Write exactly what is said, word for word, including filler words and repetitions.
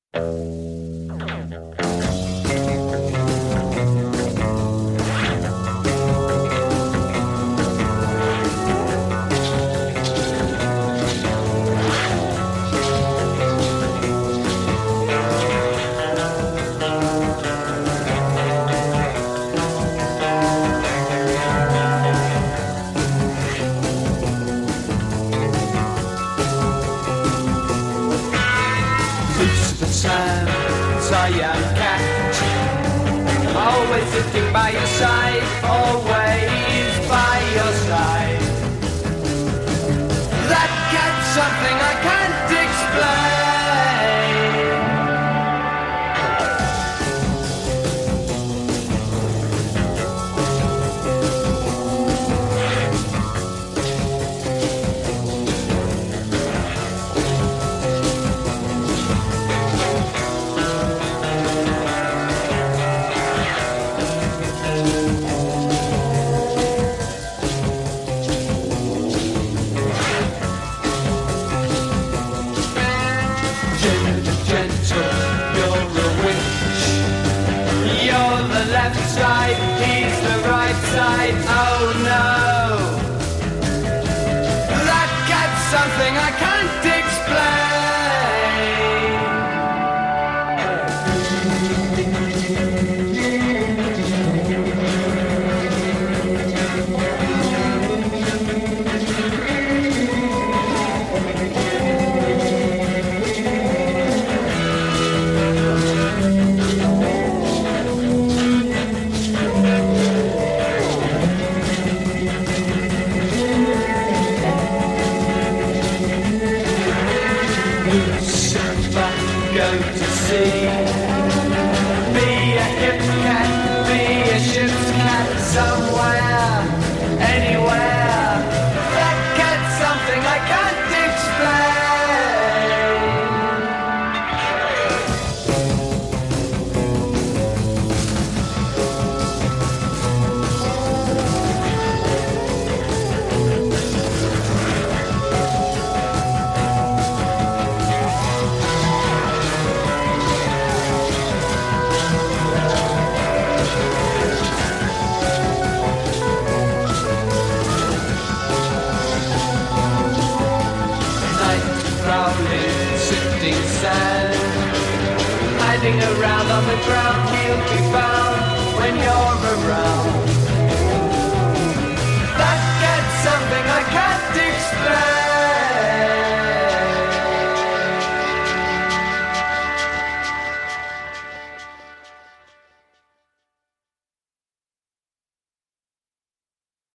Young cat, always sitting by your side, always by your side. That cat's something I can't explain. Left side, he's the right side, oh no. That cat's something I can't explain. Go to sea. Be a hip cat, be a ship's cat, somewhere, anywhere. That cat's something I can't explain. Sifting sand, hiding around on the ground, he'll be found when you're around.